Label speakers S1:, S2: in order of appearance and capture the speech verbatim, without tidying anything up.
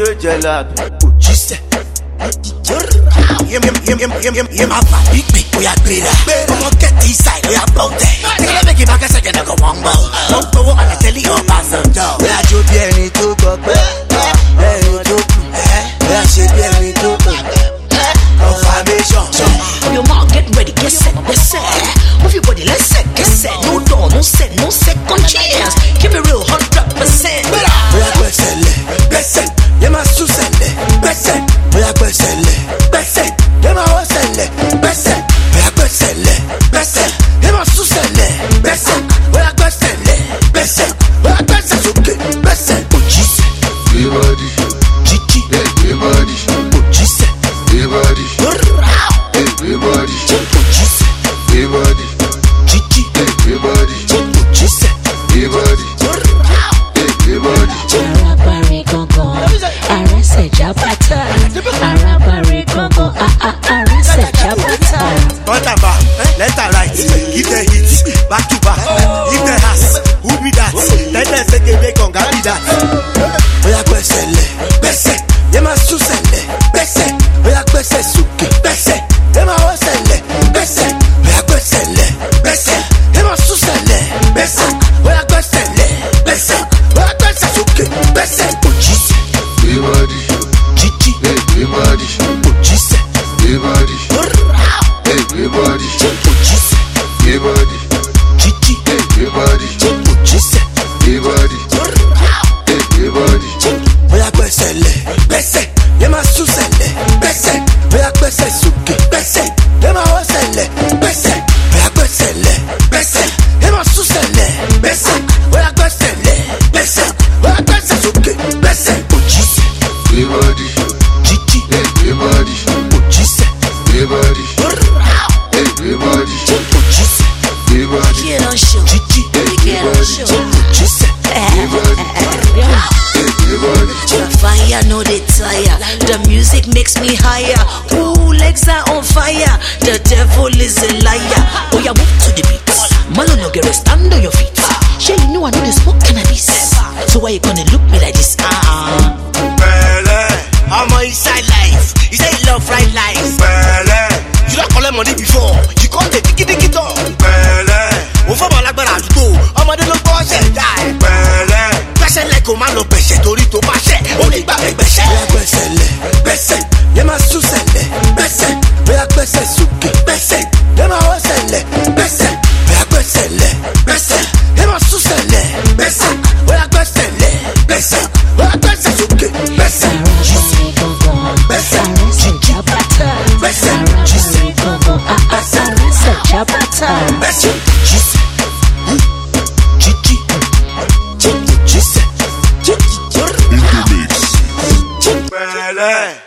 S1: gbé gelato.
S2: Ojise. Yem yem yem yem yem yem yem afa bigbe oya gbera. Ọmọ get inside oya bow there. Take a make it back a second I go one bow. Don't go on and tell you about some dog.
S1: Oya jó bí ẹni tó gbọgbẹ́, ẹni tó kù, oya ṣe bí ẹni tó kù. Confirmation.
S2: You mouth get ready, get set, get set. Move your body, let's set, get set. No door, no set, no second chance. Keep it real, hundred percent.
S1: Oya gbẹ́sẹ̀ lẹ̀, gbẹ́sẹ̀, yẹ máa sún sẹ̀lẹ̀, gbẹ́sẹ̀. Oya gbẹ́sẹ̀ lẹ̀, gbẹ́sẹ̀, yẹ máa wọ́ sẹ̀lẹ̀, gbẹ́sẹ̀. Oya gbẹ́sẹ̀ lẹ̀, gbẹ́sẹ̀, yẹ máa sún sẹ̀lẹ̀, gbẹ́sẹ̀. Oya gbẹ́sẹ̀ lẹ̀, gbẹ́sẹ̀, oya gbẹ́sẹ̀ sókè, gbẹ́sẹ̀. Ojise.
S3: Everybody,
S1: Gigi.
S3: everybody,
S1: Ojise.
S3: everybody, everybody,
S1: Ojise.
S3: everybody,
S1: Gigi.
S3: everybody,
S1: Ojise.
S3: everybody, everybody.
S4: Arabare gangan, arẹsẹ̀ jabata. Arabare gangan, arẹsẹ̀ jabata.
S2: Front and back, left and right. Give the hit, back to back. Give the ass, who be that? Tell them say they make on be that.
S1: Oya gbẹ́sẹ̀ lẹ̀, gbẹ́sẹ̀, yẹ máa sún sẹ̀lẹ̀, gbẹ́sẹ̀. Oya gbẹ́sẹ̀ sókè, gbẹ́sẹ̀, yẹ máa wọ́ sẹ̀lẹ̀, gbẹ́sẹ̀. Oya gbẹ́sẹ̀ lẹ̀, gbẹ́sẹ̀, yẹ máa sún sẹ̀lẹ̀, gbẹ́sẹ̀. Oya gbẹ́sẹ̀ lẹ̀, gbẹ́sẹ̀, oya gbẹ́sẹ̀ sókè, gbẹ́sẹ̀. Ojise.
S3: Everybody,
S1: Gigi.
S3: everybody,
S1: Ojise.
S3: everybody, everybody,
S1: Ojise.
S3: everybody,
S1: Gigi.
S3: everybody,
S1: Ojise.
S3: everybody, everybody.
S1: Oya gbẹ́sẹ̀ lẹ̀, gbẹ́sẹ̀, yẹ máa sún sẹ̀lẹ̀, gbẹ́sẹ̀. Oya gbẹ́sẹ̀ sókè, gbẹ́sẹ̀, yẹ máa wọ́ sẹ̀lẹ̀, gbẹ́sẹ̀. Oya gbẹ́sẹ̀ lẹ̀, gbẹ́sẹ̀, yẹ máa sún sẹ̀lẹ̀, gbẹ́sẹ̀. Oya gbẹ́sẹ̀ lẹ̀, gbẹ́sẹ̀, oya gbẹ́sẹ̀ sókè, gbẹ́sẹ̀. Ojise.
S3: Everybody,
S1: Gigi.
S3: everybody,
S1: Ojise.
S3: everybody, everybody,
S1: Ojise.
S3: everybody,
S4: Get on show,
S1: Gigi.
S4: get on show.
S1: Ojise.
S3: everybody, everybody.
S4: Fire, no they tire. The music makes me higher. Ooh, legs are on fire. The devil is a liar. Oh, yeah, move to the beat. Malo no get stand on your feet. Sure, you know I know they smoke cannabis. So why you gonna look me like this? Ah.
S2: Belle, I'm on inside life. You say you love right life. Belle, you don't collect money before. You can't take it, take it all. Belle, o fẹ́ mọ lágbára àdúgbò. Ọmọdé ló gbọ́ ṣẹ̀ dá ẹ̀. Belle, gbẹ́sẹ̀ lẹ́kọ̀ọ́ máa lọ bẹ̀ṣẹ̀ torí tó bá ṣẹ̀. Ó lè gbà bẹ̀ gbẹ̀ṣẹ̀.
S1: Oya gbẹ́sẹ̀ lẹ̀, gbẹ́sẹ̀, yẹ máa sún sẹ̀lẹ̀, gbẹ́sẹ̀. Oya gbẹ́sẹ̀ sókè, gbẹ́sẹ̀, yẹ máa wọ́ sẹ̀lẹ̀, gbẹ́sẹ̀. Oya gbẹ́sẹ̀ lẹ̀, gbẹ́sẹ̀, yẹ máa sún sẹ̀lẹ̀, gbẹ́sẹ̀. Oya gbẹ́sẹ̀ lẹ̀, gbẹ́sẹ̀, oya gbẹ́sẹ̀ sókè, gbẹ́sẹ̀.
S4: Arabare gangan,
S1: Gbẹ́sẹ̀.
S4: arẹsẹ̀ jabata.
S1: Gbẹ́sẹ̀.
S4: Arabare gangan, arẹsẹ̀ jabata.
S1: Gbẹ́sẹ̀. Ojise. Gigi. Ojise.
S2: Belle.